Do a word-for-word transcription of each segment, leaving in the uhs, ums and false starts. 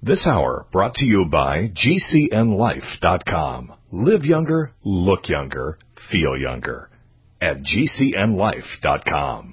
This hour brought to you by G C N life dot com. Live younger, look younger, feel younger at G C N life dot com.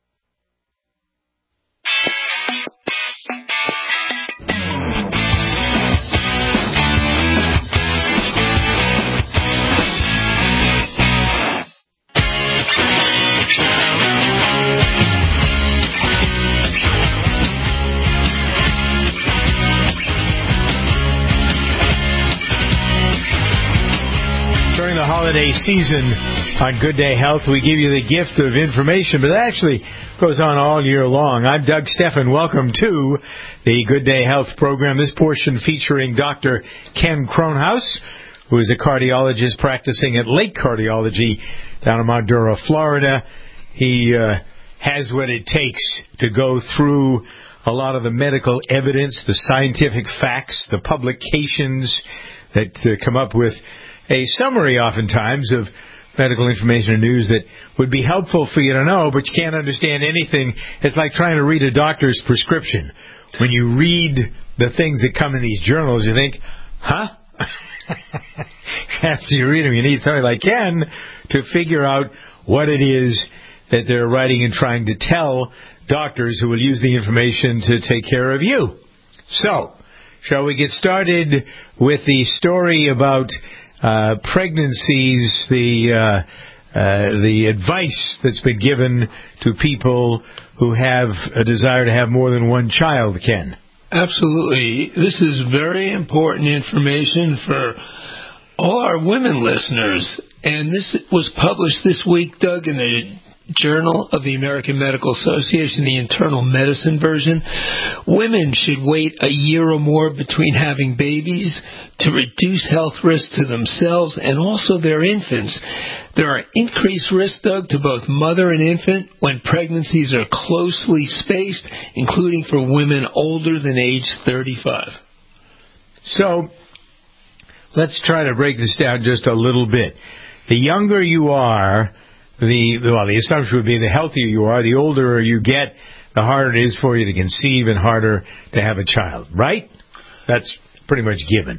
Holiday season on Good Day Health, we give you the gift of information, but it actually goes on all year long. I'm Doug Steffen. Welcome to the Good Day Health program. This portion featuring Doctor Ken Kronhaus, who is a cardiologist practicing at Lake Cardiology down in Madura, Florida. He uh, has what it takes to go through a lot of the medical evidence, the scientific facts, the publications that uh, come up with a summary oftentimes of medical information and news that would be helpful for you to know, but you can't understand anything. It's like trying to read a doctor's prescription. When you read the things that come in these journals, you think, huh? After you read them, you need somebody like Ken to figure out what it is that they're writing and trying to tell doctors who will use the information to take care of you. So, shall we get started with the story about Uh, pregnancies, the uh, uh, the advice that's been given to people who have a desire to have more than one child, Ken? Absolutely. This is very important information for all our women listeners. And this was published this week, Doug, in the Journal of the American Medical Association, the internal medicine version. Women should wait a year or more between having babies to reduce health risks to themselves and also their infants. There are increased risks, Doug, to both mother and infant when pregnancies are closely spaced, including for women older than age thirty-five. So, let's try to break this down just a little bit. The younger you are, The well, the assumption would be the healthier you are, the older you get, the harder it is for you to conceive and harder to have a child, right? That's pretty much given.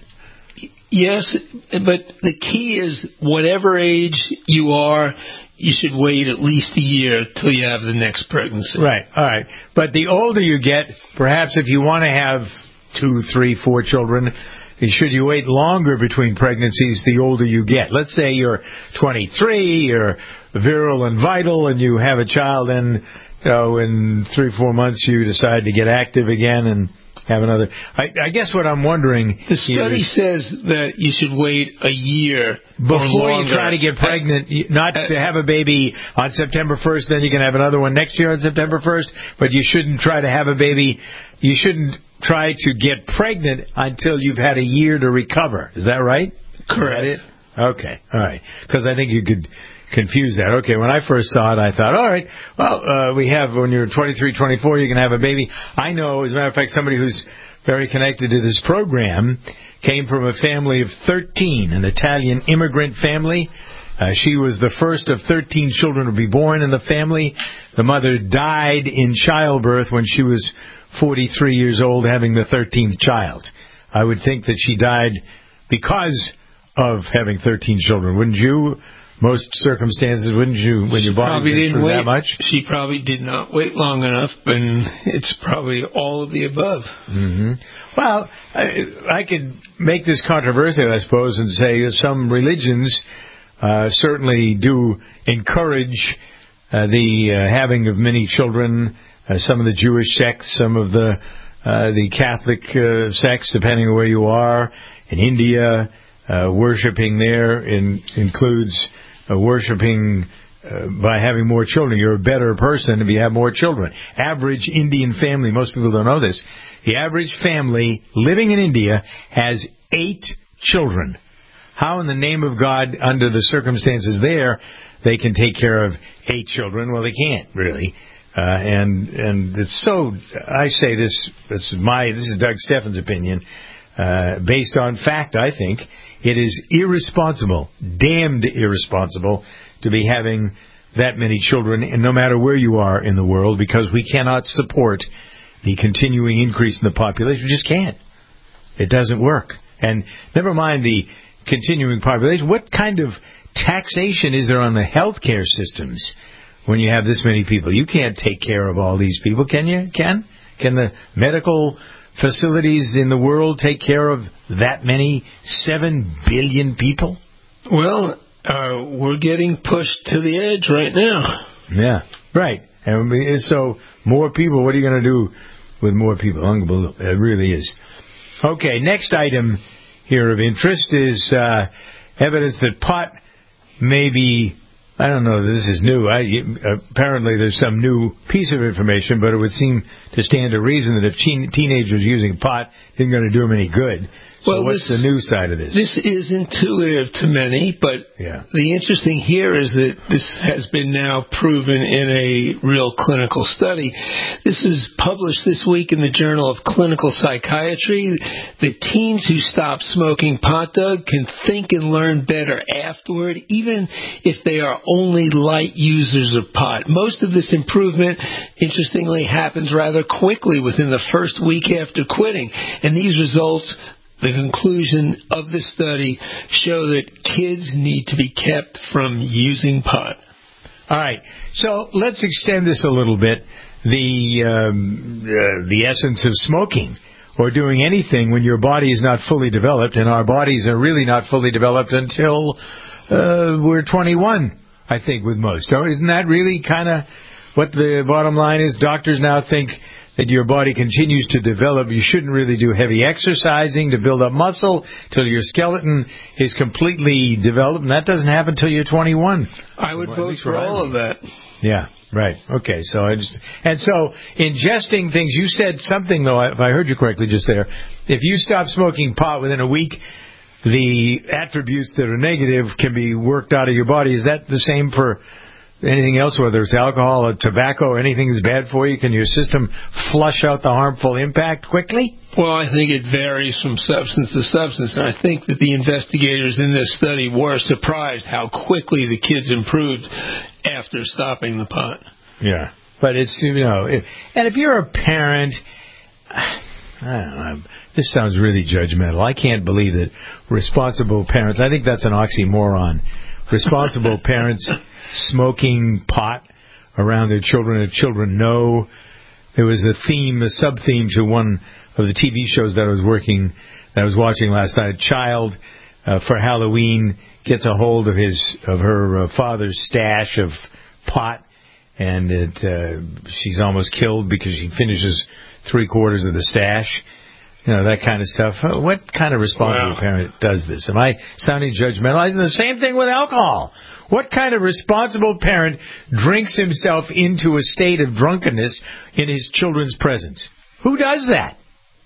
Yes, but the key is whatever age you are, you should wait at least a year till you have the next pregnancy. Right, all right. But the older you get, perhaps if you want to have two, three, four children, should you wait longer between pregnancies the older you get? Let's say you're twenty-three, you're virile and vital, and you have a child, and you know, in three, four months you decide to get active again and have another. I, I guess what I'm wondering... The study is, says that you should wait a year before you try to get pregnant, not uh, to have a baby on September first, then you can have another one next year on September first, but you shouldn't try to have a baby, you shouldn't try to get pregnant until you've had a year to recover. Is that right? Correct. Is that it? Okay, all right. Because I think you could confuse that. Okay, when I first saw it, I thought, all right, well, uh, we have, when you're twenty-three, twenty-four, you can have a baby. I know, as a matter of fact, somebody who's very connected to this program came from a family of thirteen, an Italian immigrant family. Uh, she was the first of thirteen children to be born in the family. The mother died in childbirth when she was forty-three years old, having the thirteenth child. I would think that she died because of having thirteen children, wouldn't you? Most circumstances, wouldn't you, when your body goes through that much? She probably did not wait long enough, and it's probably all of the above. Mm-hmm. Well, I, I could make this controversial, I suppose, and say that some religions uh, certainly do encourage uh, the uh, having of many children. Uh, some of the Jewish sects, some of the uh, the Catholic uh, sects, depending on where you are. In India, uh, worshiping there in, includes uh, worshiping uh, by having more children. You're a better person if you have more children. Average Indian family, most people don't know this, the average family living in India has eight children. How in the name of God, under the circumstances there, they can take care of eight children? Well, they can't, really. Uh, and and it's so, I say this, this is my, this is Doug Steffen's opinion, uh, based on fact, I think, it is irresponsible, damned irresponsible, to be having that many children, and no matter where you are in the world, because we cannot support the continuing increase in the population. We just can't. It doesn't work. And never mind the continuing population. What kind of taxation is there on the healthcare systems when you have this many people? You can't take care of all these people, can you? Can? Can the medical facilities in the world take care of that many seven billion people? Well, uh, we're getting pushed to the edge right now. Yeah, right. And so more people, what are you going to do with more people? Unbelievable. It really is. Okay, next item here of interest is uh, evidence that pot may be, I don't know, this is new. I, apparently there's some new piece of information, but it would seem to stand to reason that if teen, teenagers using pot isn't going to do them any good. So well, what's this, the new side of this? This is intuitive to many, but yeah. the interesting here is that this has been now proven in a real clinical study. This is published this week in the Journal of Clinical Psychiatry. The teens who stop smoking pot, Doug, can think and learn better afterward, even if they are only light users of pot. Most of this improvement, interestingly, happens rather quickly within the first week after quitting, and these results, the conclusion of the study, show that kids need to be kept from using pot. All right. So let's extend this a little bit. The um, uh, the essence of smoking or doing anything when your body is not fully developed, and our bodies are really not fully developed until uh, we're twenty-one, I think, with most. Oh, isn't that really kind of what the bottom line is? Doctors now think that your body continues to develop. You shouldn't really do heavy exercising to build up muscle till your skeleton is completely developed, and that doesn't happen until you're twenty-one. I would well, vote for all of that. Yeah, right. Okay, so I just and so ingesting things. You said something though, if I heard you correctly just there. If you stop smoking pot within a week, the attributes that are negative can be worked out of your body. Is that the same for anything else, whether it's alcohol or tobacco or anything that's bad for you? Can your system flush out the harmful impact quickly? Well, I think it varies from substance to substance, and I think that the investigators in this study were surprised how quickly the kids improved after stopping the pot. Yeah, but it's, you know, it, and if you're a parent, I don't know, this sounds really judgmental. I can't believe that responsible parents, I think that's an oxymoron, responsible parents smoking pot around their children, and children know. There was a theme, a sub-theme to one of the T V shows that I was working, that I was watching last night. A child uh, for Halloween gets a hold of his of her uh, father's stash of pot, and it, uh, she's almost killed because she finishes three quarters of the stash. You know, that kind of stuff. What kind of responsible wow. parent does this? Am I sounding judgmental? It's the same thing with alcohol. What kind of responsible parent drinks himself into a state of drunkenness in his children's presence? Who does that?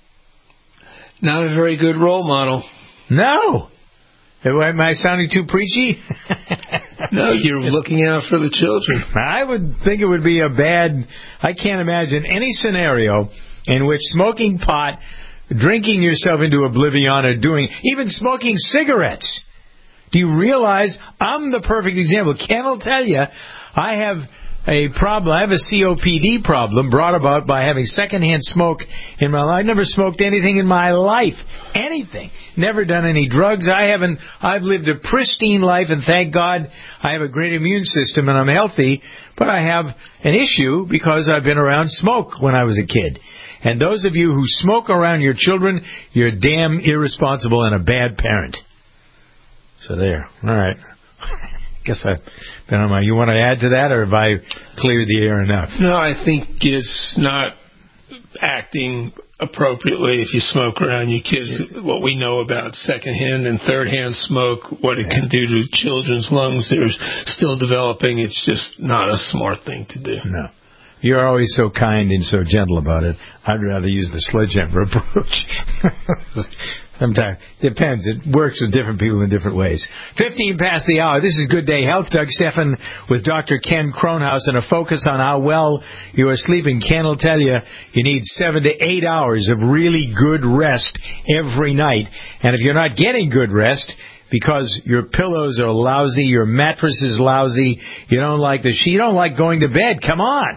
Not a very good role model. No. Am I sounding too preachy? No, you're looking out for the children. I would think it would be a bad... I can't imagine any scenario in which smoking pot, drinking yourself into oblivion, or doing... even smoking cigarettes. Do you realize I'm the perfect example? Ken will tell you I have a problem. I have a C O P D problem brought about by having secondhand smoke in my life. I never smoked anything in my life. Anything. Never done any drugs. I haven't. I've lived a pristine life, and thank God I have a great immune system and I'm healthy. But I have an issue because I've been around smoke when I was a kid. And those of you who smoke around your children, you're damn irresponsible and a bad parent. So there. All right. Guess I've been on my... You want to add to that, or have I cleared the air enough? No, I think it's not acting appropriately if you smoke around your kids. What we know about secondhand and thirdhand smoke, what it can do to children's lungs, they're still developing. It's just not a smart thing to do. No. You're always so kind and so gentle about it. I'd rather use the sledgehammer approach. Sometimes. Depends. It works with different people in different ways. fifteen past the hour. This is Good Day Health. Doug Stephan with Doctor Ken Kronhaus, and a focus on how well you are sleeping. Ken will tell you you need seven to eight hours of really good rest every night. And if you're not getting good rest because your pillows are lousy, your mattress is lousy, you don't like the sheet, you don't like going to bed, come on.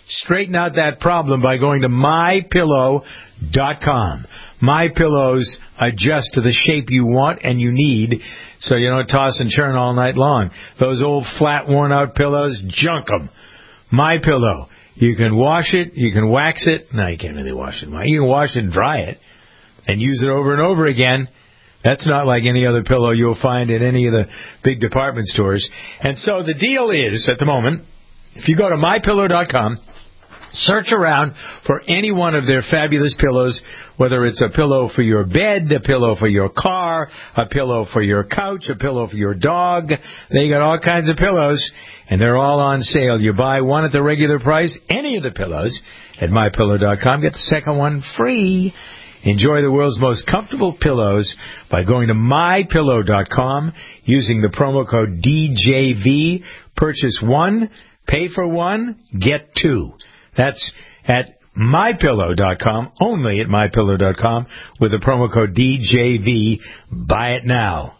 straighten out that problem by going to my pillow dot com. MyPillows adjust to the shape you want and you need, so you don't toss and turn all night long. Those old flat, worn-out pillows, junk them. MyPillow. You can wash it, you can wax it. No, you can't really wash it. You can wash it and dry it and use it over and over again. That's not like any other pillow you'll find in any of the big department stores. And so the deal is, at the moment, if you go to my pillow dot com, search around for any one of their fabulous pillows, whether it's a pillow for your bed, a pillow for your car, a pillow for your couch, a pillow for your dog. They got all kinds of pillows, and they're all on sale. You buy one at the regular price, any of the pillows, at my pillow dot com. Get the second one free. Enjoy the world's most comfortable pillows by going to my pillow dot com using the promo code D J V. Purchase one, pay for one, get two. That's at my pillow dot com, only at my pillow dot com, with the promo code D J V. Buy it now.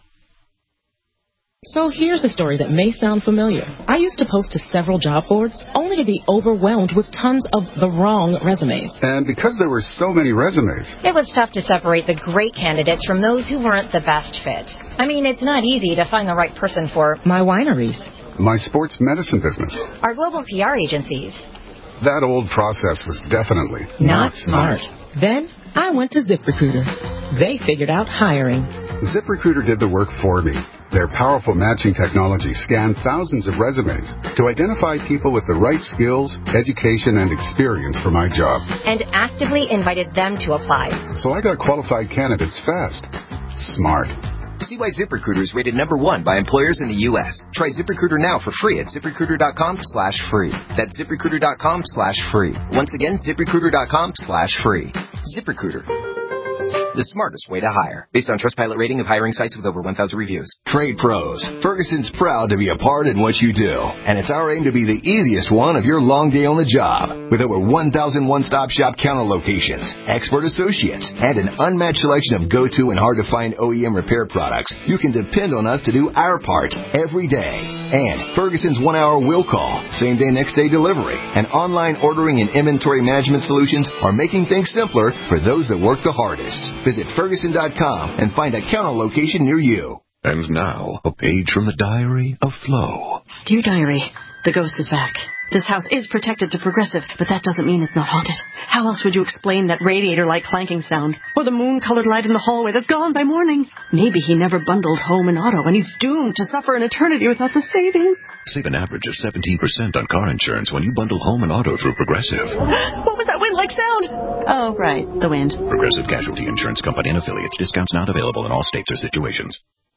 So here's a story that may sound familiar. I used to post to several job boards, only to be overwhelmed with tons of the wrong resumes. And because there were so many resumes, it was tough to separate the great candidates from those who weren't the best fit. I mean, it's not easy to find the right person for my wineries, my sports medicine business, our global P R agencies. That old process was definitely not, not smart. smart. Then I went to ZipRecruiter. They figured out hiring. ZipRecruiter did the work for me. Their powerful matching technology scanned thousands of resumes to identify people with the right skills, education, and experience for my job. And actively invited them to apply. So I got qualified candidates fast. Smart. See why ZipRecruiter is rated number one by employers in the U S Try ZipRecruiter now for free at ZipRecruiter dot com slash free. That's ZipRecruiter dot com slash free. Once again, ZipRecruiter dot com slash free. ZipRecruiter. The smartest way to hire. Based on Trustpilot rating of hiring sites with over one thousand reviews. Trade Pros. Ferguson's proud to be a part in what you do. And it's our aim to be the easiest one of your long day on the job. With over one thousand one-stop shop counter locations, expert associates, and an unmatched selection of go-to and hard-to-find O E M repair products, you can depend on us to do our part every day. And Ferguson's one-hour will call, same-day, next-day delivery, and online ordering and inventory management solutions are making things simpler for those that work the hardest. Visit Ferguson dot com and find a counter location near you. And now, a page from the Diary of Flo. Dear Diary, the ghost is back. This house is protected to Progressive, but that doesn't mean it's not haunted. How else would you explain that radiator-like clanking sound? Or the moon-colored light in the hallway that's gone by morning? Maybe he never bundled home and auto, and he's doomed to suffer an eternity without the savings. Save an average of seventeen percent on car insurance when you bundle home and auto through Progressive. What was that wind-like sound? Oh, right, the wind. Progressive Casualty Insurance Company and affiliates. Discounts not available in all states or situations.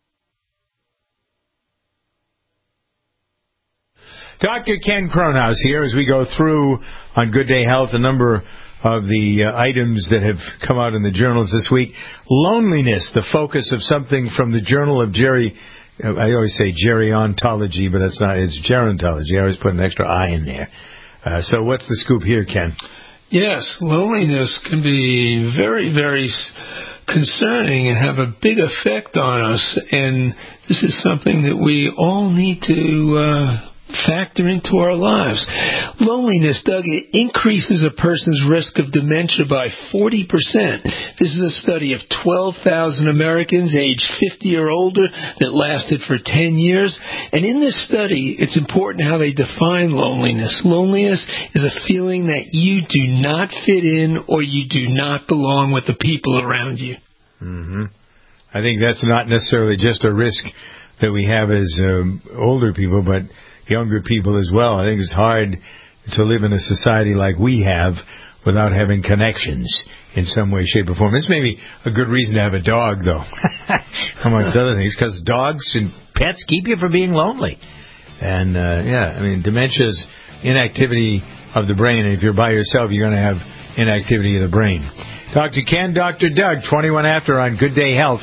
Doctor Ken Cronhaus here as we go through on Good Day Health a number of the uh, items that have come out in the journals this week. Loneliness, the focus of something from the Journal of Geri. Uh, I always say Geriontology, but that's not. It's gerontology. I always put an extra I in there. Uh, so what's the scoop here, Ken? Yes, loneliness can be very, very concerning and have a big effect on us. And this is something that we all need to Uh, factor into our lives. Loneliness, Doug, it increases a person's risk of dementia by forty percent. This is a study of twelve thousand Americans aged fifty or older that lasted for ten years. And in this study, it's important how they define loneliness. Loneliness is a feeling that you do not fit in or you do not belong with the people around you. Mm-hmm. I think that's not necessarily just a risk that we have as um, older people, but younger people as well. I think it's hard to live in a society like we have without having connections in some way, shape, or form. This may be a good reason to have a dog, though, amongst other things, because dogs and pets keep you from being lonely. And, uh, yeah, I mean, dementia is inactivity of the brain, and if you're by yourself, you're going to have inactivity of the brain. Doctor Ken, Doctor Doug, twenty-one after on Good Day Health.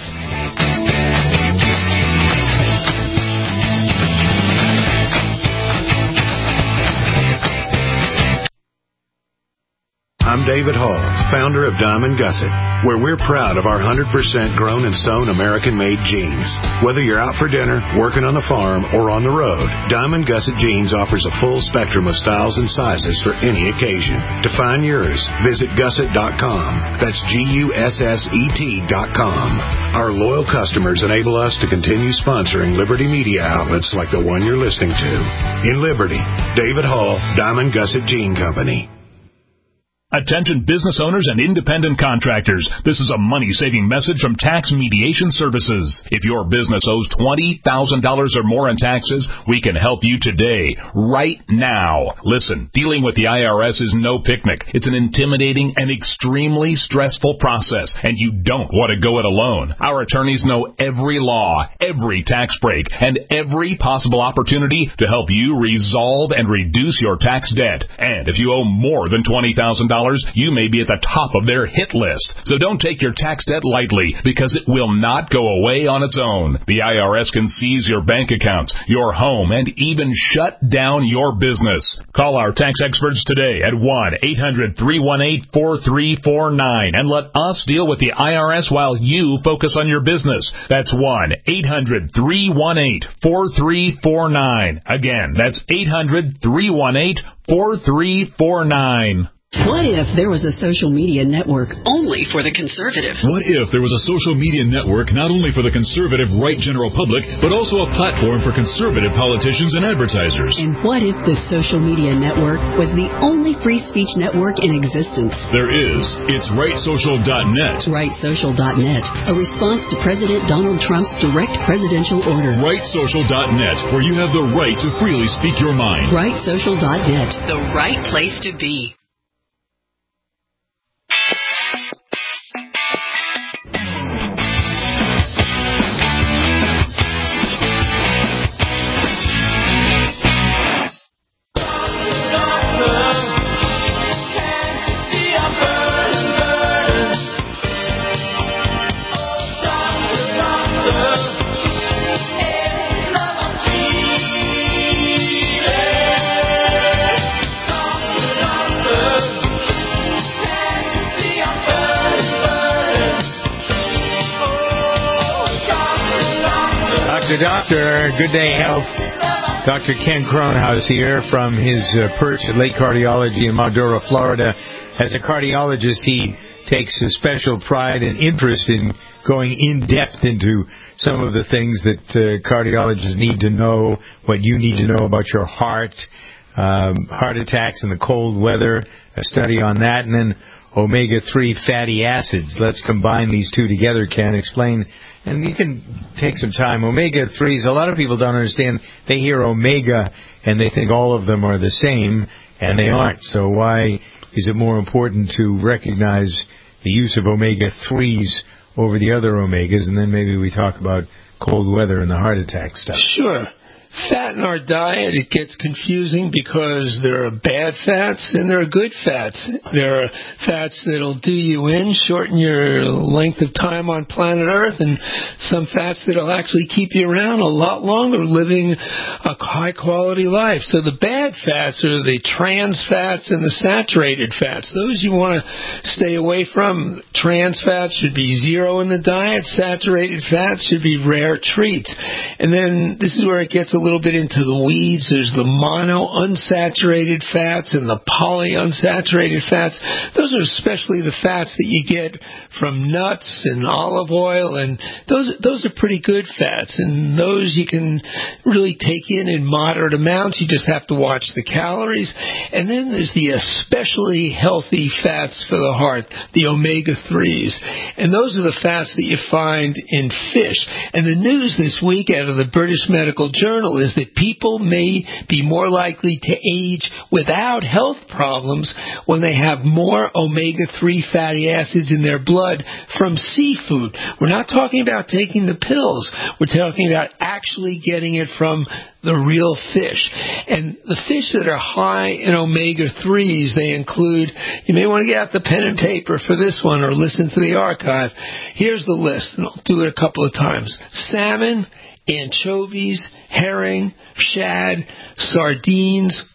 I'm David Hall, founder of Diamond Gusset, where we're proud of our one hundred percent grown and sewn American-made jeans. Whether you're out for dinner, working on the farm, or on the road, Diamond Gusset Jeans offers a full spectrum of styles and sizes for any occasion. To find yours, visit gusset dot com. That's G U S S E T dot com. Our loyal customers enable us to continue sponsoring Liberty media outlets like the one you're listening to. In Liberty, David Hall, Diamond Gusset Jean Company. Attention business owners and independent contractors. This is a money-saving message from Tax Mediation Services. If your business owes twenty thousand dollars or more in taxes, we can help you today, right now. Listen, dealing with the I R S is no picnic. It's an intimidating and extremely stressful process, and you don't want to go it alone. Our attorneys know every law, every tax break, and every possible opportunity to help you resolve and reduce your tax debt. And if you owe more than twenty thousand dollars, you may be at the top of their hit list. So don't take your tax debt lightly, because it will not go away on its own. The I R S can seize your bank accounts, your home, and even shut down your business. Call our tax experts today at one eight hundred three one eight four three four nine and let us deal with the I R S while you focus on your business. That's one eight hundred three one eight four three four nine. Again, that's eight hundred three one eight four three four nine. What if there was a social media network only for the conservative? What if there was a social media network not only for the conservative right general public, but also a platform for conservative politicians and advertisers? And what if the social media network was the only free speech network in existence? There is. It's right social dot net. right social dot net, a response to President Donald Trump's direct presidential order. right social dot net, where you have the right to freely speak your mind. right social dot net, the right place to be. Doctor, Good Day Health. Doctor Ken Cronhaus here from his uh, perch at Lake Cardiology in Madura, Florida. As a cardiologist, he takes a special pride and interest in going in depth into some of the things that uh, cardiologists need to know, what you need to know about your heart, um, heart attacks in the cold weather, a study on that, and then omega three fatty acids. Let's combine these two together, Ken. Explain. And you can take some time. omega threes, a lot of people don't understand. They hear omega and they think all of them are the same, and they aren't. So why is it more important to recognize the use of omega threes over the other omegas? And then maybe we talk about cold weather and the heart attack stuff. Sure. Fat in our diet, it gets confusing because there are bad fats and there are good fats. There are fats that'll do you in, shorten your length of time on planet Earth, and some fats that'll actually keep you around a lot longer, living a high-quality life. So the bad fats are the trans fats and the saturated fats. Those you want to stay away from. Trans fats should be zero in the diet. Saturated fats should be rare treats. And then this is where it gets a little bit into the weeds. There's the mono unsaturated fats and the poly unsaturated fats. Those are especially the fats that you get from nuts and olive oil, and those those are pretty good fats, and those you can really take in in moderate amounts. You just have to watch the calories. And then there's the especially healthy fats for the heart, the omega threes, and those are the fats that you find in fish. And the news this week out of the British Medical Journal is that people may be more likely to age without health problems when they have more omega three fatty acids in their blood from seafood. We're not talking about taking the pills. We're talking about actually getting it from the real fish. And the fish that are high in omega threes, they include, you may want to get out the pen and paper for this one or listen to the archive. Here's the list, and I'll do it a couple of times. Salmon, anchovies, herring, shad, sardines,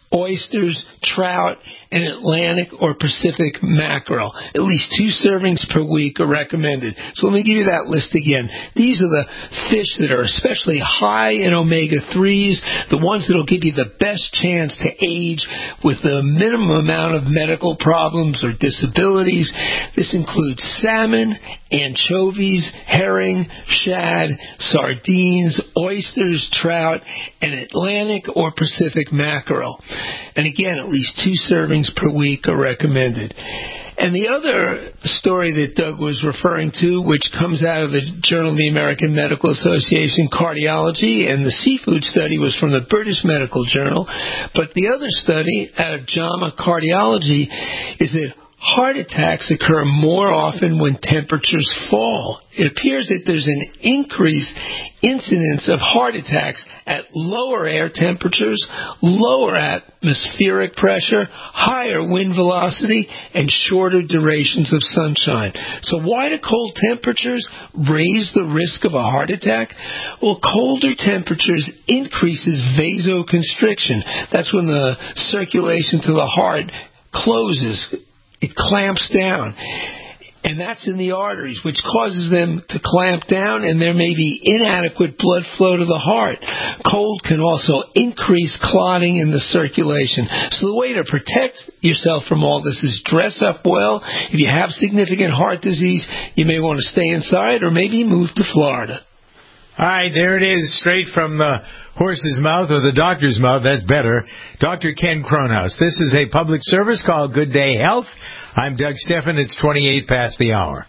oysters, trout, and Atlantic or Pacific mackerel. At least two servings per week are recommended. So let me give you that list again. These are the fish that are especially high in omega threes, the ones that will give you the best chance to age with the minimum amount of medical problems or disabilities. This includes salmon, anchovies, herring, shad, sardines, oysters, trout, and Atlantic or Pacific mackerel. And again, at least two servings per week are recommended. And the other story that Doug was referring to, which comes out of the Journal of the American Medical Association Cardiology, and the seafood study was from the British Medical Journal, but the other study out of JAMA Cardiology is that heart attacks occur more often when temperatures fall. It appears that there's an increased incidence of heart attacks at lower air temperatures, lower atmospheric pressure, higher wind velocity, and shorter durations of sunshine. So why do cold temperatures raise the risk of a heart attack? Well, colder temperatures increases vasoconstriction. That's when the circulation to the heart closes. It clamps down, and that's in the arteries, which causes them to clamp down, and there may be inadequate blood flow to the heart. Cold can also increase clotting in the circulation. So the way to protect yourself from all this is dress up well. If you have significant heart disease, you may want to stay inside or maybe move to Florida. All right, there it is, straight from the horse's mouth or the doctor's mouth. That's better. Doctor Ken Kronhaus. This is a public service called Good Day Health. I'm Doug Steffen. It's twenty-eight past the hour.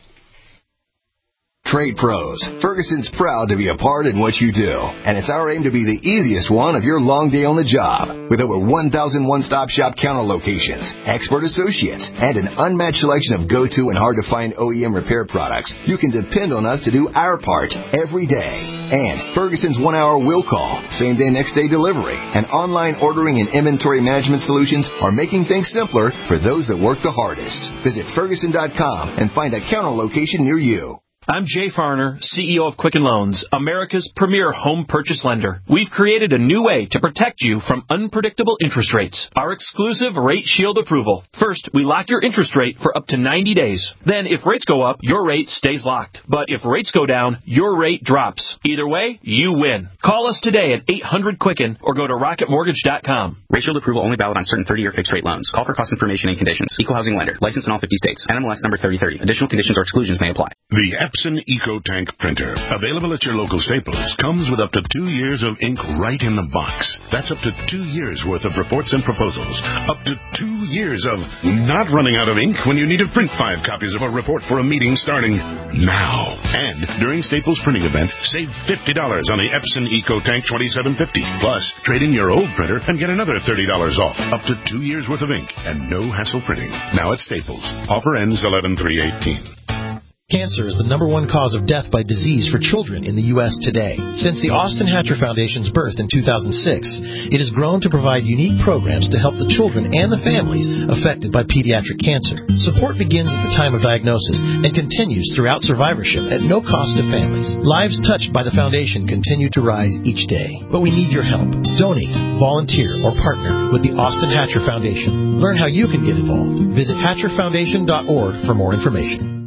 Trade Pros. Ferguson's proud to be a part in what you do, and it's our aim to be the easiest one of your long day on the job. With over one thousand one-stop shop counter locations, expert associates, and an unmatched selection of go-to and hard-to-find O E M repair products, you can depend on us to do our part every day. And Ferguson's one-hour will call, same-day, next-day delivery, and online ordering and inventory management solutions are making things simpler for those that work the hardest. Visit Ferguson dot com and find a counter location near you. I'm Jay Farner, C E O of Quicken Loans, America's premier home purchase lender. We've created a new way to protect you from unpredictable interest rates. Our exclusive Rate Shield approval. First, we lock your interest rate for up to ninety days. Then, if rates go up, your rate stays locked. But if rates go down, your rate drops. Either way, you win. Call us today at eight hundred Quicken or go to rocket mortgage dot com. Rate Shield approval only valid on certain thirty-year fixed-rate loans. Call for cost information and conditions. Equal housing lender. Licensed in all fifty states. N M L S number thirty thirty. Additional conditions or exclusions may apply. The Epson EcoTank printer, available at your local Staples, comes with up to two years of ink right in the box. That's up to two years worth of reports and proposals. Up to two years of not running out of ink when you need to print five copies of a report for a meeting starting now. And during Staples printing event, save fifty dollars on the Epson EcoTank twenty-seven fifty. Plus, trade in your old printer and get another thirty dollars off. Up to two years worth of ink and no hassle printing. Now at Staples. Offer ends eleven three eighteen. Cancer is the number one cause of death by disease for children in the U S today. Since the Austin Hatcher Foundation's birth in two thousand six, it has grown to provide unique programs to help the children and the families affected by pediatric cancer. Support begins at the time of diagnosis and continues throughout survivorship at no cost to families. Lives touched by the foundation continue to rise each day. But we need your help. Donate, volunteer, or partner with the Austin Hatcher Foundation. Learn how you can get involved. Visit hatcher foundation dot org for more information.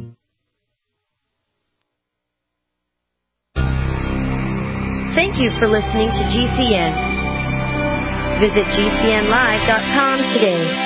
Thank you for listening to G C N. Visit G C N live dot com today.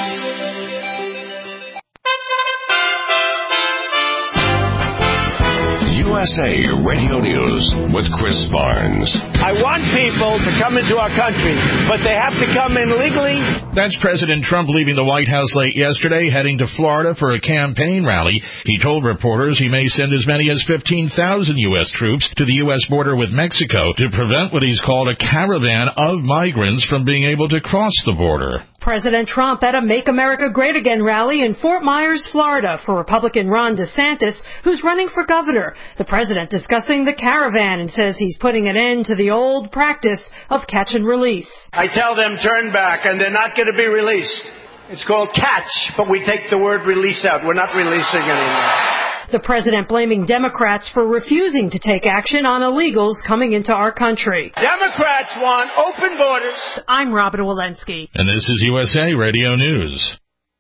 U S A Radio News with Chris Barnes. I want people to come into our country, but they have to come in legally. That's President Trump leaving the White House late yesterday, heading to Florida for a campaign rally. He told reporters he may send as many as fifteen thousand U S troops to the U S border with Mexico to prevent what he's called a caravan of migrants from being able to cross the border. President Trump at a Make America Great Again rally in Fort Myers, Florida, for Republican Ron DeSantis, who's running for governor. The president discussing the caravan and says he's putting an end to the old practice of catch and release. I tell them turn back, and they're not going to be released. It's called catch, but we take the word release out. We're not releasing anymore. The president blaming Democrats for refusing to take action on illegals coming into our country. Democrats want open borders. I'm Robin Walensky. And this is U S A Radio News.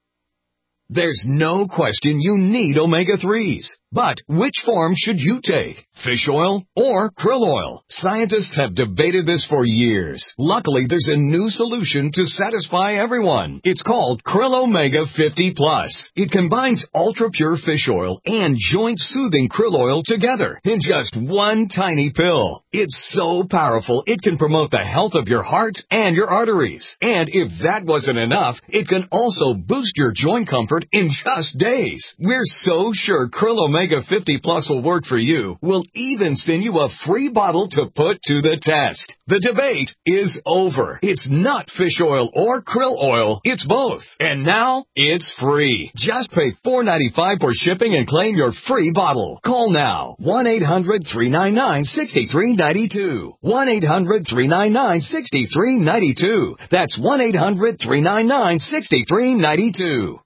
There's no question you need omega threes. But which form should you take? Fish oil or krill oil? Scientists have debated this for years. Luckily, there's a new solution to satisfy everyone. It's called Krill Omega fifty plus. It combines ultra-pure fish oil and joint-soothing krill oil together in just one tiny pill. It's so powerful, it can promote the health of your heart and your arteries. And if that wasn't enough, it can also boost your joint comfort in just days. We're so sure Krill Omega fifty plus will work for you. We'll even send you a free bottle to put to the test. The debate is over. It's not fish oil or krill oil. It's both. And now it's free. Just pay four dollars and ninety-five cents for shipping and claim your free bottle. Call now. one eight hundred three nine nine six three nine two. one eight hundred three nine nine six three nine two. That's one eight hundred three nine nine six three nine two.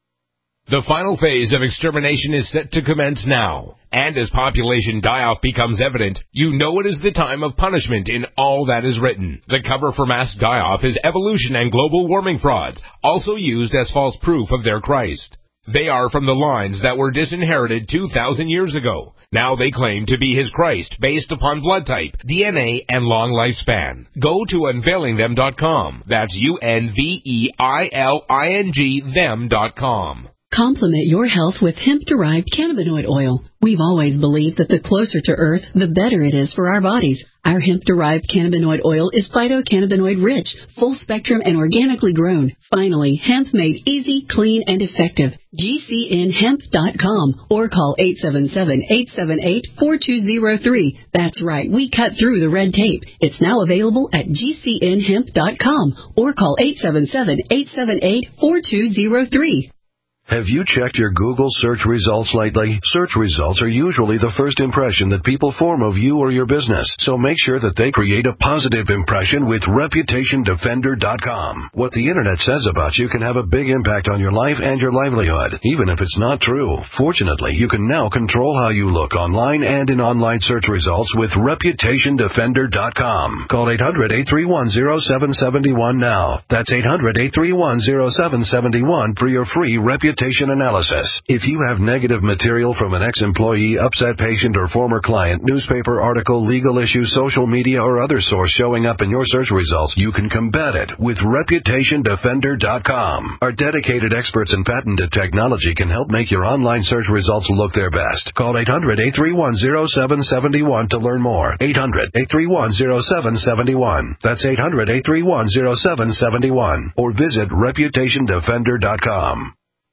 The final phase of extermination is set to commence now. And as population die-off becomes evident, you know it is the time of punishment in all that is written. The cover for mass die-off is evolution and global warming frauds, also used as false proof of their Christ. They are from the lines that were disinherited two thousand years ago. Now they claim to be his Christ based upon blood type, D N A, and long lifespan. Go to unveiling them dot com. That's U N V E I L I N G them dot com. Complement your health with hemp-derived cannabinoid oil. We've always believed that the closer to Earth, the better it is for our bodies. Our hemp-derived cannabinoid oil is phytocannabinoid-rich, full-spectrum, and organically grown. Finally, hemp made easy, clean, and effective. G C N hemp dot com or call eight seven seven, eight seven eight, four two zero three. That's right, we cut through the red tape. It's now available at G C N hemp dot com or call eight seven seven, eight seven eight, four two zero three. Have you checked your Google search results lately? Search results are usually the first impression that people form of you or your business, so make sure that they create a positive impression with reputation defender dot com. What the internet says about you can have a big impact on your life and your livelihood, even if it's not true. Fortunately, you can now control how you look online and in online search results with reputation defender dot com. Call eight hundred, eight three one, zero seven seven one now. That's eight hundred, eight three one, zero seven seven one for your free reputation analysis. If you have negative material from an ex-employee, upset patient, or former client, newspaper article, legal issue, social media, or other source showing up in your search results, you can combat it with reputation defender dot com. Our dedicated experts in patented technology can help make your online search results look their best. Call eight hundred, eight three one, zero seven seven one to learn more. eight hundred, eight three one, zero seven seven one. That's eight hundred, eight three one, zero seven seven one. Or visit reputation defender dot com.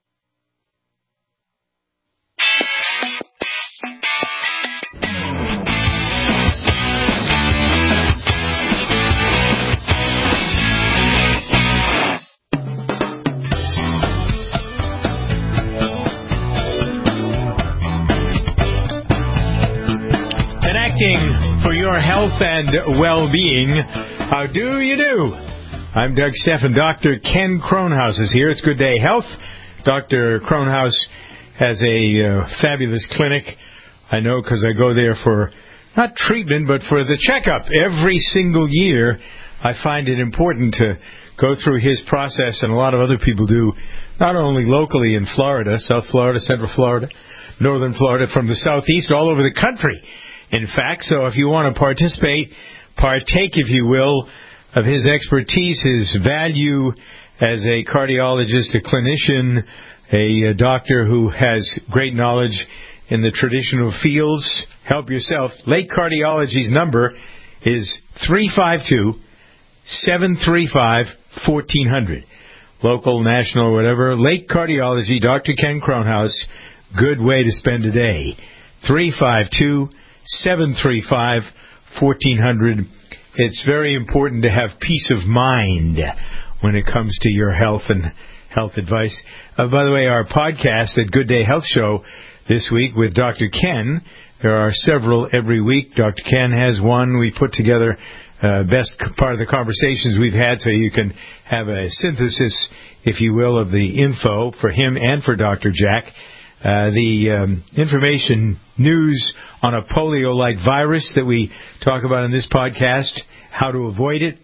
For your health and well-being, how do you do? I'm Doug Steffen. Doctor Ken Kronhaus is here. It's Good Day Health. Doctor Kronhaus has a uh, fabulous clinic. I know because I go there for, not treatment, but for the checkup. Every single year, I find it important to go through his process, and a lot of other people do, not only locally in Florida, South Florida, Central Florida, Northern Florida, from the Southeast, all over the country. In fact, so if you want to participate, partake, if you will, of his expertise, his value as a cardiologist, a clinician, a, a doctor who has great knowledge in the traditional fields, help yourself. Lake Cardiology's number is three five two, seven three five, one four zero zero. Local, national, whatever. Lake Cardiology, Doctor Ken Kronhaus. Good way to spend a day. three five two, seven three five, one four zero zero. It's very important to have peace of mind when it comes to your health and health advice. Uh, by the way, our podcast at Good Day Health Show this week with Doctor Ken, there are several every week. Doctor Ken has one. We put together uh, best part of the conversations we've had so you can have a synthesis, if you will, of the info for him and for Doctor Jack. uh, the um, information news on a polio-like virus that we talk about in this podcast, how to avoid it.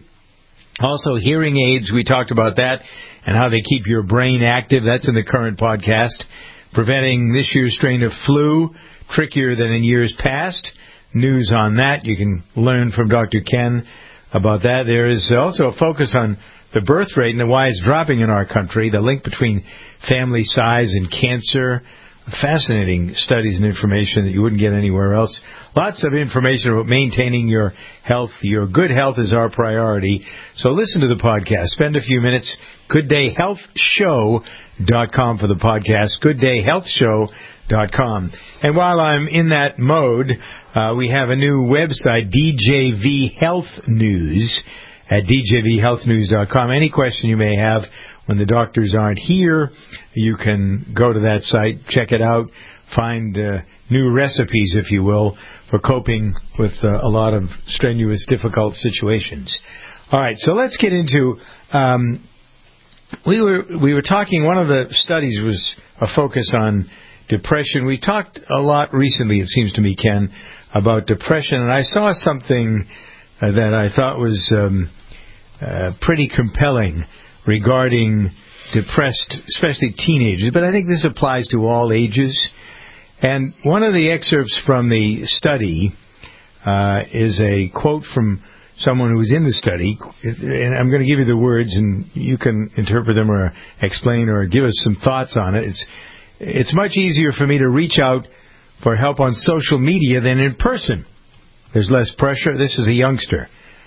Also, hearing aids, we talked about that, and how they keep your brain active. That's in the current podcast. Preventing this year's strain of flu, trickier than in years past. News on that. You can learn from Doctor Ken about that. There is also a focus on the birth rate and why it's dropping in our country, the link between family size and cancer. Fascinating studies and information that you wouldn't get anywhere else. Lots of information about maintaining your health. Your good health is our priority. So listen to the podcast. Spend a few minutes. good day health show dot com for the podcast. good day health show dot com. And while I'm in that mode, uh, we have a new website, D J V Health News, at D J V health news dot com. Any question you may have when the doctors aren't here, you can go to that site, check it out, find uh, new recipes, if you will, for coping with uh, a lot of strenuous, difficult situations. All right, so let's get into... Um, we were we were talking, one of the studies was a focus on depression. We talked a lot recently, it seems to me, Ken, about depression, and I saw something uh, that I thought was um, uh, pretty compelling regarding depressed, especially teenagers, but I think this applies to all ages. And one of the excerpts from the study uh, is a quote from someone who was in the study, and I'm going to give you the words, and you can interpret them or explain or give us some thoughts on it. It's it's much easier for me to reach out for help on social media than in person. There's less pressure. This is a youngster.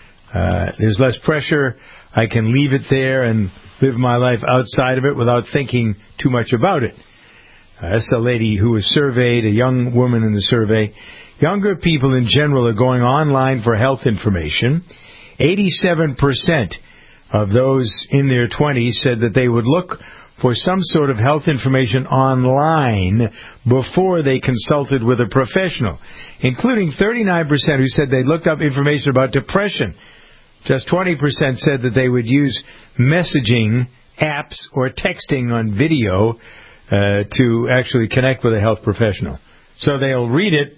Uh, there's less pressure. I can leave it there and live my life outside of it without thinking too much about it. Uh, that's a lady who was surveyed, a young woman in the survey. Younger people in general are going online for health information. eighty-seven percent of those in their twenties said that they would look for some sort of health information online before they consulted with a professional, including thirty-nine percent who said they looked up information about depression. Just twenty percent said that they would use messaging apps or texting on video uh, to actually connect with a health professional. So they'll read it,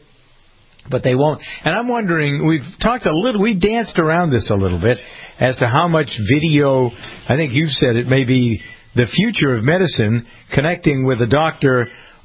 but they won't. And I'm wondering, we've talked a little, we danced around this a little bit as to how much video, I think you've said it may be the future of medicine, connecting with a doctor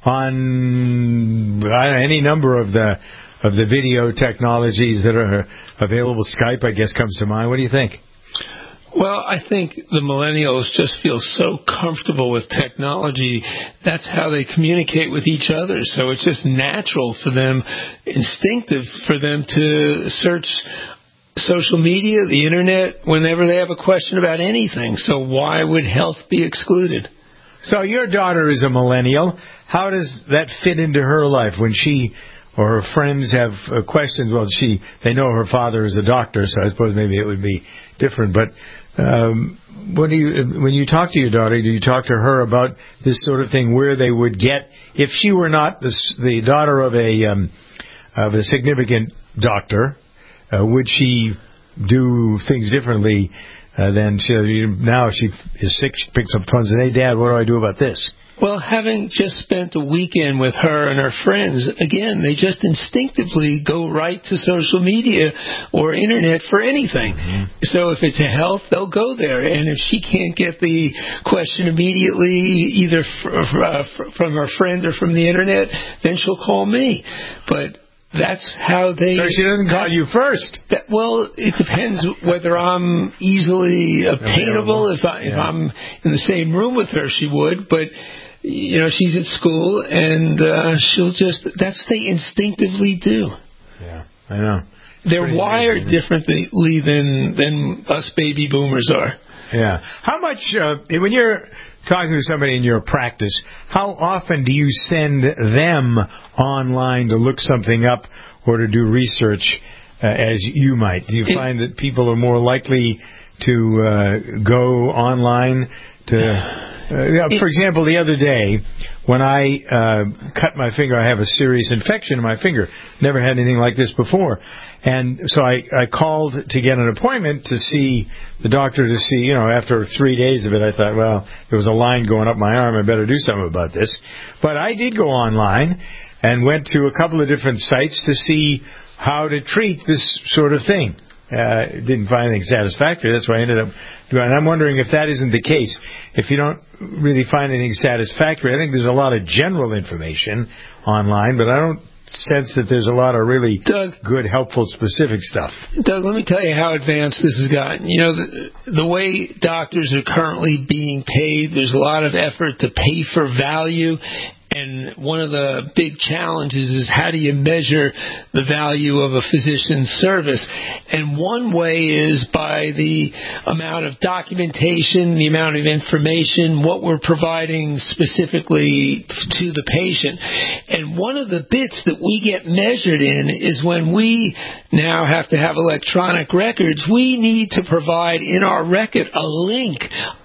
on I don't know, any number of the of the video technologies that are available. Skype, I guess, comes to mind. What do you think? Well, I think the millennials just feel so comfortable with technology. That's how they communicate with each other. So it's just natural for them, instinctive for them to search social media, the internet, whenever they have a question about anything. So why would health be excluded? So your daughter is a millennial. How does that fit into her life when she or her friends have uh, questions? Well, she they know her father is a doctor, so I suppose maybe it would be different. But um, what do you when you talk to your daughter, do you talk to her about this sort of thing, where they would get, if she were not the, the daughter of a um, of a significant doctor, uh, would she do things differently uh, than she, now? She is sick, she picks up phones and, hey, Dad, what do I do about this? Well, having just spent a weekend with her and her friends, again, they just instinctively go right to social media or internet for anything. Mm-hmm. So if it's a health, they'll go there. And if she can't get the question immediately, either f- f- from her friend or from the internet, then she'll call me. But that's how they... So she doesn't call you first. That, well, it depends whether I'm easily obtainable. If, I, if yeah. I'm in the same room with her, she would. But, you know, she's at school, and uh, she'll just... That's what they instinctively do. Yeah, I know. It's They're wired amazing. differently than, than us baby boomers are. Yeah. How much... Uh, when you're talking to somebody in your practice, how often do you send them online to look something up or to do research uh, as you might? Do you it, find that people are more likely to uh, go online to... Uh, yeah, for example, the other day, when I uh, cut my finger, I have a serious infection in my finger. Never had anything like this before. And so I, I called to get an appointment to see the doctor to see, you know, after three days of it, I thought, well, there was a line going up my arm. I better do something about this. But I did go online and went to a couple of different sites to see how to treat this sort of thing. Uh, didn't find anything satisfactory. That's why I ended up doing it. And I'm wondering if that isn't the case. If you don't really find anything satisfactory, I think there's a lot of general information online, but I don't sense that there's a lot of really Doug, good, helpful, specific stuff. Doug, let me tell you how advanced this has gotten. You know, the, the way doctors are currently being paid, there's a lot of effort to pay for value. And one of the big challenges is how do you measure the value of a physician's service? And one way is by the amount of documentation, the amount of information, what we're providing specifically to the patient. And one of the bits that we get measured in is when we now have to have electronic records, we need to provide in our record a link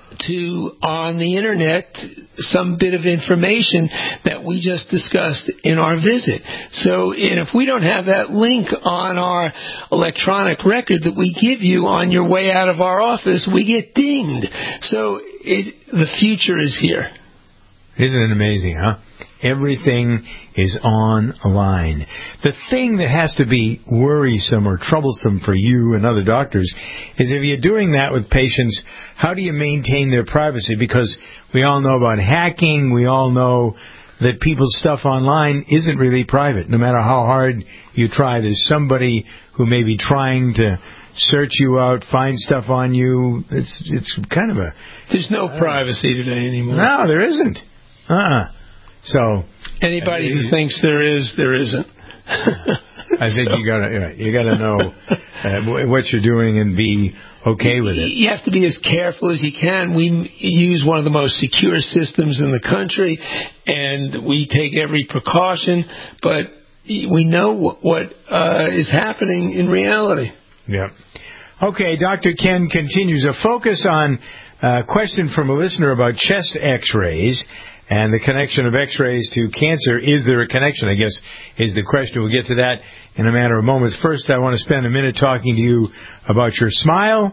to, on the internet, some bit of information that we just discussed in our visit. So and if we don't have that link on our electronic record that we give you on your way out of our office, we get dinged. So it, the future is here. Isn't it amazing, huh? Everything is online. The thing that has to be worrisome or troublesome for you and other doctors is if you're doing that with patients, how do you maintain their privacy? Because we all know about hacking. We all know that people's stuff online isn't really private. No matter how hard you try, there's somebody who may be trying to search you out, find stuff on you. It's it's kind of a... There's no uh, privacy today anymore. No, there isn't. Uh-uh. So anybody who thinks there is, there isn't. I think so. you gotta you gotta know uh, what you're doing and be okay with it. You have to be as careful as you can. We use one of the most secure systems in the country, and we take every precaution. But we know what uh, is happening in reality. Yeah. Okay, Doctor Ken continues. A focus on a question from a listener about chest X-rays. And the connection of X-rays to cancer, is there a connection, I guess, is the question. We'll get to that in a matter of moments. First, I want to spend a minute talking to you about your smile,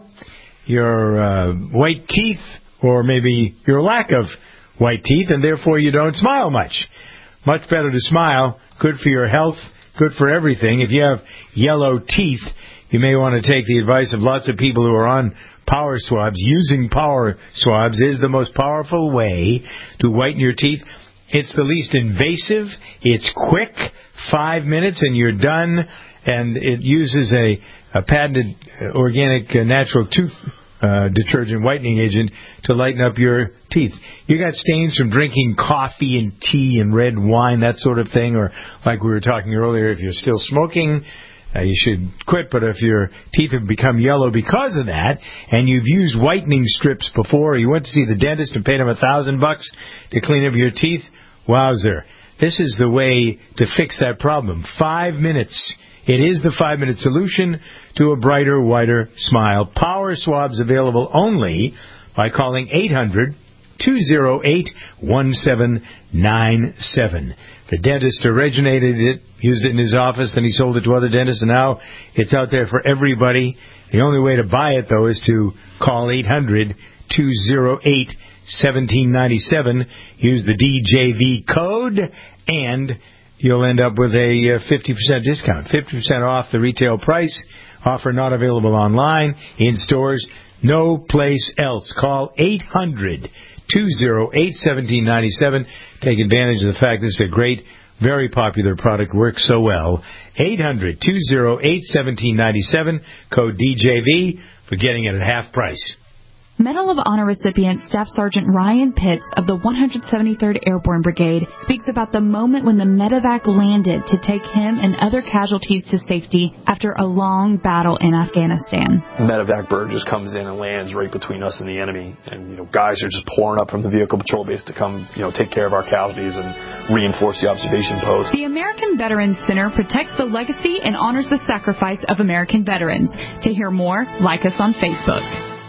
your uh, white teeth, or maybe your lack of white teeth, and therefore you don't smile much. Much better to smile, good for your health, good for everything. If you have yellow teeth, you may want to take the advice of lots of people who are on power swabs. Using power swabs is the most powerful way to whiten your teeth. It's the least invasive. It's quick. Five minutes and you're done. And it uses a, a patented organic uh, natural tooth uh, detergent whitening agent to lighten up your teeth. You got stains from drinking coffee and tea and red wine, that sort of thing, or like we were talking earlier, if you're still smoking, Uh, you should quit, but if your teeth have become yellow because of that, and you've used whitening strips before, or you went to see the dentist and paid him a thousand bucks to clean up your teeth, wowzer. This is the way to fix that problem. Five minutes. It is the five-minute solution to a brighter, whiter smile. Power Swabs available only by calling eight hundred, two oh eight, one seven nine seven. The dentist originated it, used it in his office, and he sold it to other dentists, and now it's out there for everybody. The only way to buy it, though, is to call eight hundred, two oh eight, one seven nine seven. Use the D J V code, and you'll end up with a fifty percent discount. fifty percent off the retail price. Offer not available online, in stores, no place else. Call eight hundred, two oh eight, one seven nine seven. Take advantage of the fact this is a great, very popular product, works so well. eight hundred, two oh eight, one seven nine seven, code D J V for getting it at half price. Medal of Honor recipient Staff Sergeant Ryan Pitts of the one hundred seventy-third Airborne Brigade speaks about the moment when the medevac landed to take him and other casualties to safety after a long battle in Afghanistan. Medevac bird just comes in and lands right between us and the enemy, and you know guys are just pouring up from the vehicle patrol base to come you know take care of our casualties and reinforce the observation post. The American Veterans Center protects the legacy and honors the sacrifice of American veterans. To hear more, like us on Facebook.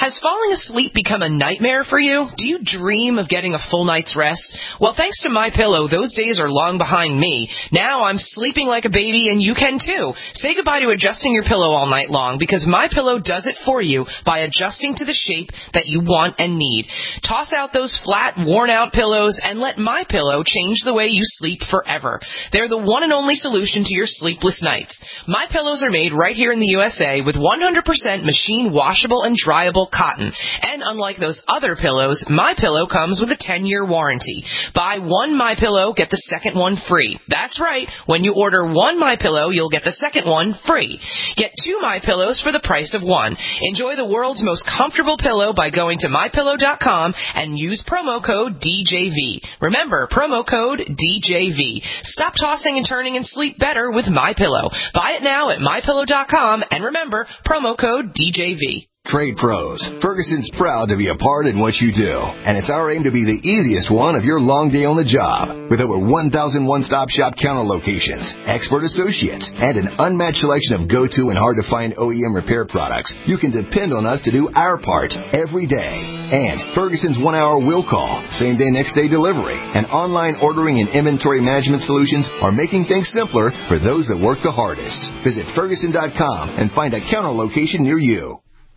Has falling asleep become a nightmare for you? Do you dream of getting a full night's rest? Well, thanks to MyPillow, those days are long behind me. Now I'm sleeping like a baby, and you can too. Say goodbye to adjusting your pillow all night long, because MyPillow does it for you by adjusting to the shape that you want and need. Toss out those flat, worn-out pillows and let MyPillow change the way you sleep forever. They're the one and only solution to your sleepless nights. MyPillows are made right here in the U S A with one hundred percent machine washable and dryable cotton. And unlike those other pillows, MyPillow comes with a ten-year warranty. Buy one MyPillow, get the second one free. That's right. When you order one MyPillow, you'll get the second one free. Get two MyPillows for the price of one. Enjoy the world's most comfortable pillow by going to my pillow dot com and use promo code D J V. Remember, promo code D J V. Stop tossing and turning and sleep better with MyPillow. Buy it now at my pillow dot com and remember, promo code D J V. Trade Pros. Ferguson's proud to be a part in what you do, and it's our aim to be the easiest one of your long day on the job. With over one thousand one-stop shop counter locations, expert associates, and an unmatched selection of go-to and hard-to-find O E M repair products, you can depend on us to do our part every day. And Ferguson's one-hour will call, same-day, next-day delivery, and online ordering and inventory management solutions are making things simpler for those that work the hardest. Visit Ferguson dot com and find a counter location near you.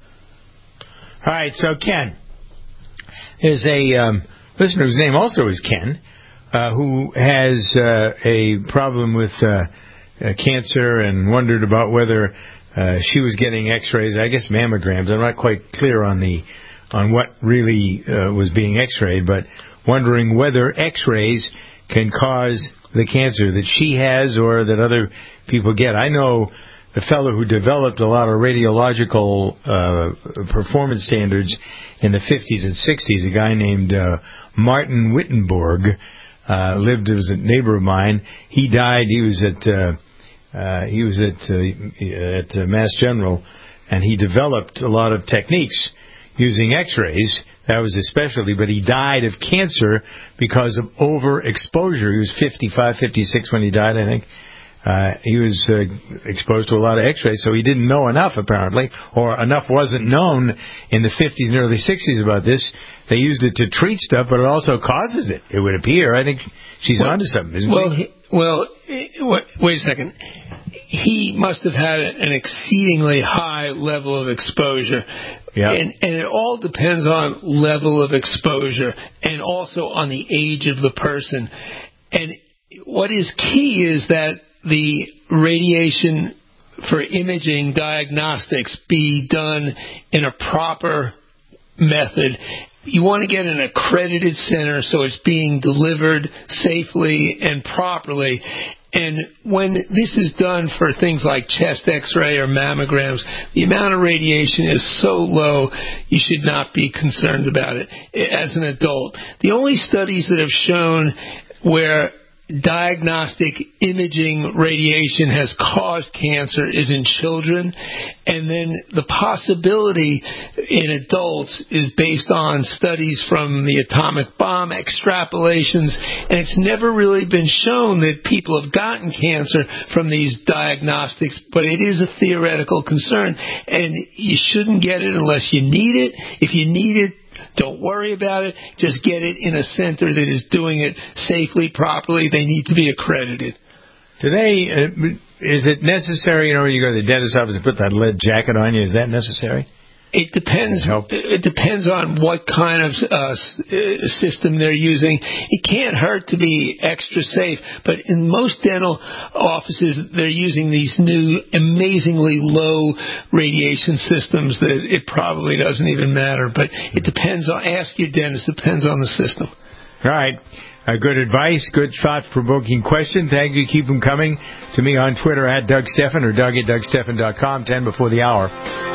All right, so Ken, there's a um, listener whose name also is Ken, uh, who has uh, a problem with uh, uh, cancer and wondered about whether uh, she was getting X-rays, I guess mammograms. I'm not quite clear on the on what really uh, was being X-rayed, but wondering whether X-rays can cause the cancer that she has or that other people get. I know the fellow who developed a lot of radiological uh, performance standards in the fifties and sixties, a guy named uh, Martin Wittenborg, uh, lived as a neighbor of mine. He died. He was at uh, uh, he was at uh, at uh, Mass General, and he developed a lot of techniques using X-rays. That was his specialty, but he died of cancer because of overexposure. He was fifty-five, fifty-six when he died, I think. Uh, he was uh, exposed to a lot of X-rays, so he didn't know enough, apparently, or enough wasn't known in the fifties and early sixties about this. They used it to treat stuff, but it also causes it, it would appear. I think she's well, onto something, isn't well, she? He, well, wait, wait a second. He must have had an exceedingly high level of exposure. Yeah. And, and it all depends on level of exposure and also on the age of the person. And what is key is that the radiation for imaging diagnostics be done in a proper method. You want to get an accredited center so it's being delivered safely and properly. And when this is done for things like chest x-ray or mammograms, the amount of radiation is so low you should not be concerned about it as an adult. The only studies that have shown where diagnostic imaging radiation has caused cancer is in children, and then the possibility in adults is based on studies from the atomic bomb extrapolations, and it's never really been shown that people have gotten cancer from these diagnostics, but it is a theoretical concern, and you shouldn't get it unless you need it. If you need it, don't worry about it. Just get it in a center that is doing it safely, properly. They need to be accredited. Do they? Uh, is it necessary? You know, when you go to the dentist's office and put that lead jacket on you, is that necessary? It depends. It depends on what kind of uh, system they're using. It can't hurt to be extra safe, but in most dental offices, they're using these new, amazingly low radiation systems that it probably doesn't even matter. But it depends on. Ask your dentist. It depends on the system. All right. Uh, good advice, good thought-provoking question. Thank you. Keep them coming to me on Twitter at Doug Steffen or Doug at Doug Steffen dot com, ten before the hour.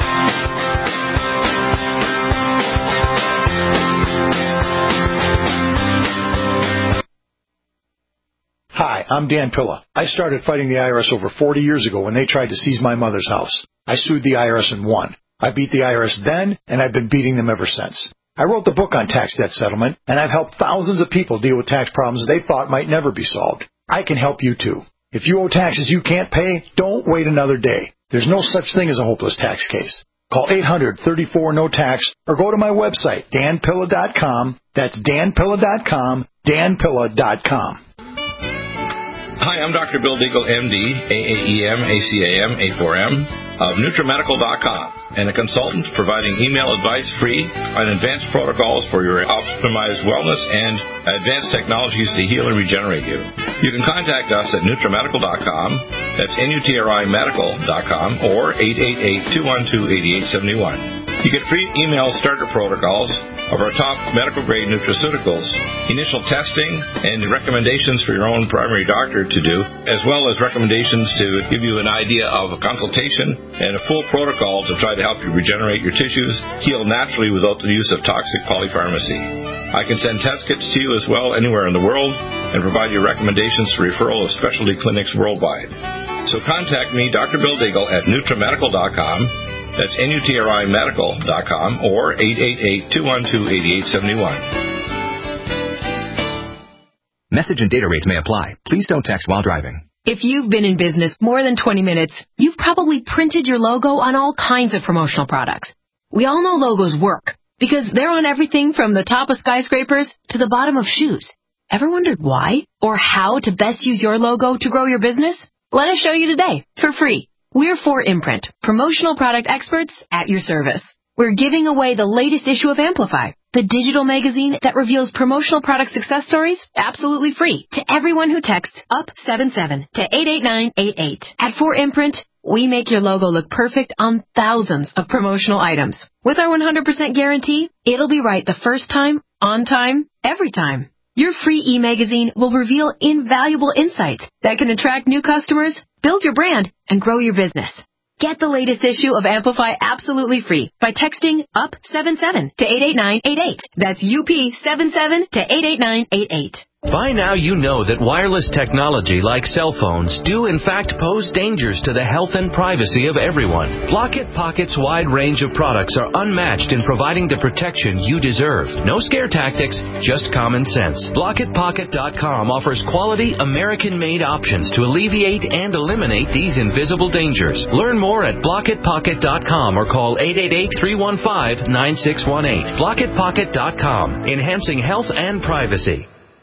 Hi, I'm Dan Pilla. I started fighting the I R S over forty years ago when they tried to seize my mother's house. I sued the I R S and won. I beat the I R S then, and I've been beating them ever since. I wrote the book on tax debt settlement, and I've helped thousands of people deal with tax problems they thought might never be solved. I can help you too. If you owe taxes you can't pay, don't wait another day. There's no such thing as a hopeless tax case. Call eight hundred, thirty-four, no tax or go to my website, dan pilla dot com. That's dan pilla dot com, dan pilla dot com. Hi, I'm Doctor Bill Deagle, M D, A A E M, A C A M, A four M, of NutriMedical dot com, and a consultant providing email advice free on advanced protocols for your optimized wellness and advanced technologies to heal and regenerate you. You can contact us at NutriMedical dot com, that's N U T R I Medical dot com, or eight eight eight, two one two, eight eight seven one. You get free email starter protocols of our top medical-grade nutraceuticals, initial testing, and recommendations for your own primary doctor to do, as well as recommendations to give you an idea of a consultation and a full protocol to try to help you regenerate your tissues, heal naturally without the use of toxic polypharmacy. I can send test kits to you as well anywhere in the world and provide you recommendations for referral of specialty clinics worldwide. So contact me, Doctor Bill Deagle, at NutriMedical dot com. That's N U T R I Medical dot com or eight eight eight, two one two, eight eight seven one. Message and data rates may apply. Please don't text while driving. If you've been in business more than twenty minutes, you've probably printed your logo on all kinds of promotional products. We all know logos work because they're on everything from the top of skyscrapers to the bottom of shoes. Ever wondered why or how to best use your logo to grow your business? Let us show you today for free. We're four Imprint, promotional product experts at your service. We're giving away the latest issue of Amplify, the digital magazine that reveals promotional product success stories absolutely free to everyone who texts up seven seven to eight eight nine eight eight. At four Imprint, we make your logo look perfect on thousands of promotional items. With our one hundred percent guarantee, it'll be right the first time, on time, every time. Your free e-magazine will reveal invaluable insights that can attract new customers, build your brand, and grow your business. Get the latest issue of Amplify absolutely free by texting up seven seven to eight eight nine eight eight. That's U P seven seven to eight eight nine eight eight. By now you know that wireless technology like cell phones do in fact pose dangers to the health and privacy of everyone. Blockit Pocket's wide range of products are unmatched in providing the protection you deserve. No scare tactics, just common sense. Blockit Pocket dot com offers quality American-made options to alleviate and eliminate these invisible dangers. Learn more at Blockit Pocket dot com or call eight eight eight, three one five, nine six one eight. Blockit Pocket dot com, enhancing health and privacy.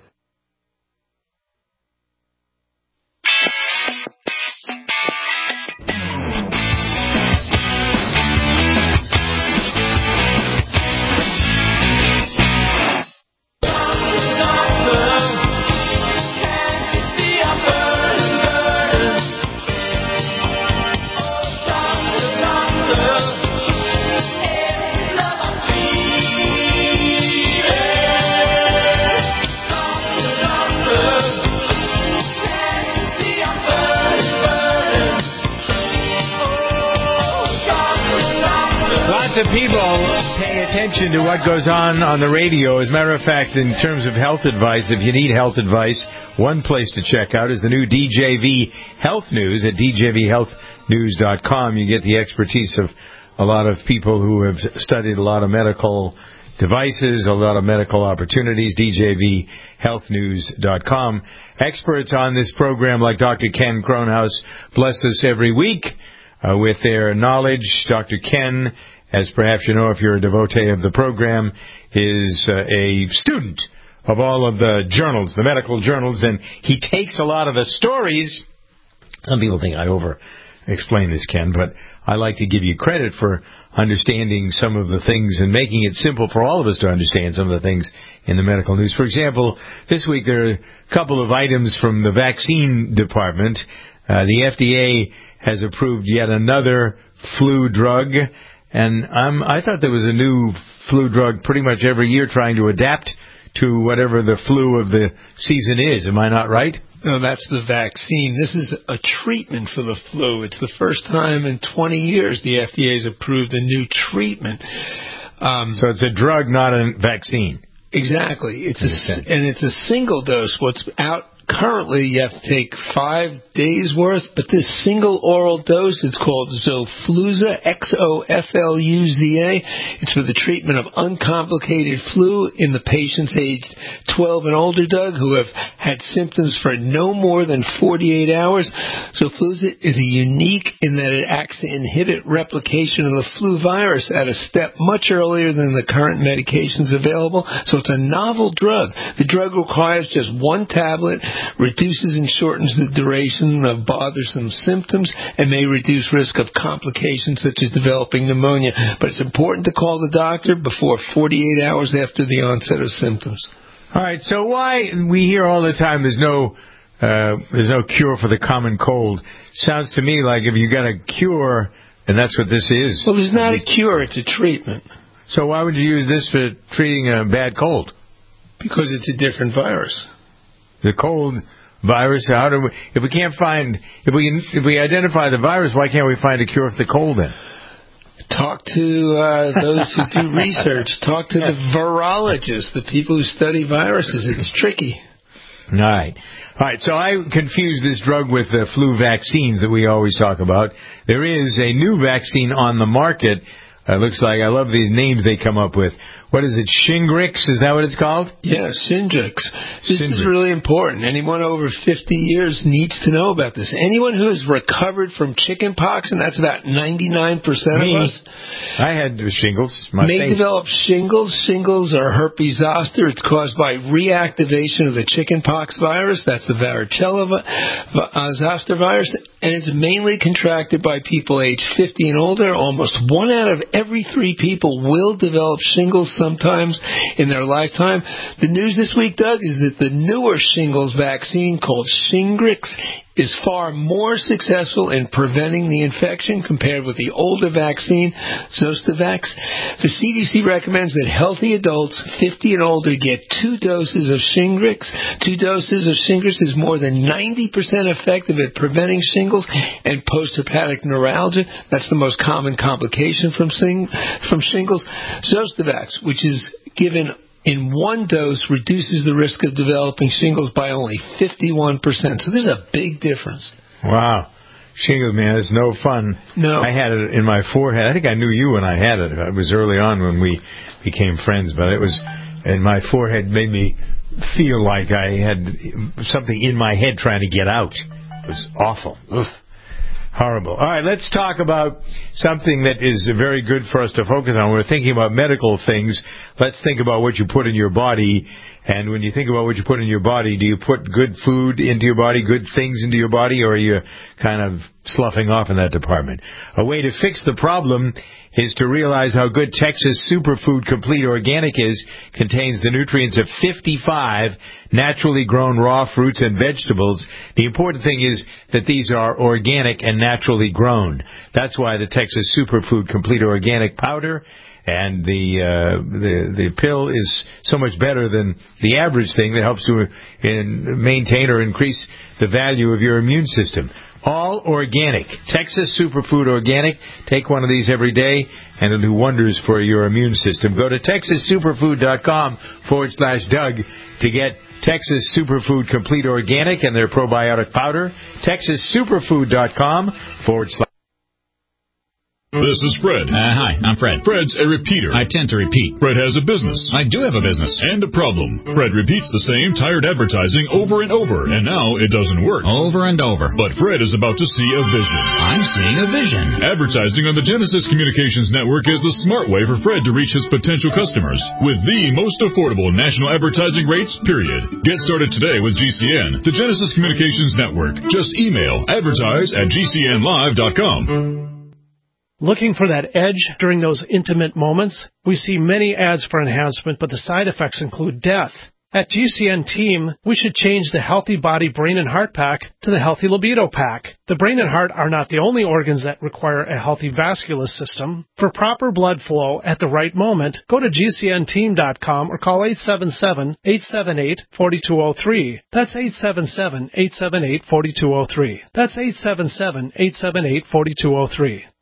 Of people pay attention to what goes on on the radio. As a matter of fact, in terms of health advice, if you need health advice, one place to check out is the new D J V Health News at D J V health news dot com. You get the expertise of a lot of people who have studied a lot of medical devices, a lot of medical opportunities, D J V health news dot com. Experts on this program like Doctor Ken Kronhaus bless us every week uh, with their knowledge. Doctor Ken, as perhaps you know if you're a devotee of the program, is uh, a student of all of the journals, the medical journals, and he takes a lot of the stories. Some people think I over-explain this, Ken, but I like to give you credit for understanding some of the things and making it simple for all of us to understand some of the things in the medical news. For example, this week there are a couple of items from the vaccine department. Uh, the F D A has approved yet another flu drug. And I'm, I thought there was a new flu drug pretty much every year trying to adapt to whatever the flu of the season is. Am I not right? No, that's the vaccine. This is a treatment for the flu. It's the first time in twenty years the F D A has approved a new treatment. Um, so it's a drug, not a vaccine. Exactly. It's a, and it's a single dose. What's out Currently, you have to take five days worth, but this single oral dose, it's called Xofluza, X O F L U Z A. It's for the treatment of uncomplicated flu in the patients aged twelve and older, Doug, who have had symptoms for no more than forty-eight hours. Xofluza is unique in that it acts to inhibit replication of the flu virus at a step much earlier than the current medications available. So it's a novel drug. The drug requires just one tablet, reduces and shortens the duration of bothersome symptoms, and may reduce risk of complications such as developing pneumonia. But it's important to call the doctor before forty-eight hours after the onset of symptoms. All right, so why we hear all the time there's no uh, there's no cure for the common cold. Sounds to me like if you got a cure, and that's what this is. Well, there's not a cure, it's a treatment. So why would you use this for treating a bad cold? Because it's a different virus. The cold virus, how do we, if we can't find, if we if we identify the virus, why can't we find a cure for the cold then? Talk to uh, those who do research. Talk to the virologists, the people who study viruses. It's tricky. All right. All right, so I confuse this drug with the flu vaccines that we always talk about. There is a new vaccine on the market. It uh, looks like, I love the names they come up with. What is it, Shingrix? Is that what it's called? Yeah, Shingrix. This Shingrix. is really important. Anyone over fifty years needs to know about this. Anyone who has recovered from chickenpox, and that's about ninety-nine percent Me. of us, I had shingles. My may face. develop shingles. Shingles are herpes zoster. It's caused by reactivation of the chickenpox virus. That's the varicella vi- zoster virus. And it's mainly contracted by people aged fifty and older. Almost one out of every three people will develop shingles sometimes in their lifetime. The news this week, Doug, is that the newer shingles vaccine called Shingrix is far more successful in preventing the infection compared with the older vaccine, Zostavax. The C D C recommends that healthy adults fifty and older get two doses of Shingrix. Two doses of Shingrix is more than ninety percent effective at preventing shingles and post-herpetic neuralgia. That's the most common complication from, sing- from shingles. Zostavax, which is given in one dose, reduces the risk of developing shingles by only fifty-one percent. So there's a big difference. Wow. Shingles, man, it's no fun. No. I had it in my forehead. I think I knew you when I had it. It was early on when we became friends, but it was, and my forehead made me feel like I had something in my head trying to get out. It was awful. Oof. Horrible. All right, let's talk about something that is very good for us to focus on. When we're thinking about medical things, let's think about what you put in your body. And when you think about what you put in your body, do you put good food into your body, good things into your body, or are you kind of sloughing off in that department? A way to fix the problem is to realize how good Texas Superfood Complete Organic is. Contains the nutrients of fifty-five naturally grown raw fruits and vegetables. The important thing is that these are organic and naturally grown. That's why the Texas Superfood Complete Organic powder and the uh, the the pill is so much better than the average thing that helps to in, maintain or increase the value of your immune system. All organic. Texas Superfood Organic. Take one of these every day, and it'll do wonders for your immune system. Go to TexasSuperfood.com forward slash Doug to get Texas Superfood Complete Organic and their probiotic powder. TexasSuperfood.com forward slash This is Fred. Uh, hi, I'm Fred. Fred's a repeater. I tend to repeat. Fred has a business. I do have a business. And a problem. Fred repeats the same tired advertising over and over, and now it doesn't work. Over and over. But Fred is about to see a vision. I'm seeing a vision. Advertising on the Genesis Communications Network is the smart way for Fred to reach his potential customers with the most affordable national advertising rates, period. Get started today with G C N, the Genesis Communications Network. Just email advertise at G C N live dot com. Looking for that edge during those intimate moments? We see many ads for enhancement, but the side effects include death. At G C N Team, we should change the Healthy Body Brain and Heart Pack to the Healthy Libido Pack. The brain and heart are not the only organs that require a healthy vascular system. For proper blood flow at the right moment, go to G C N team dot com or call eight seven seven, eight seven eight, four two zero three. That's eight seven seven, eight seven eight, four two zero three. That's eight seven seven, eight seven eight, four two zero three.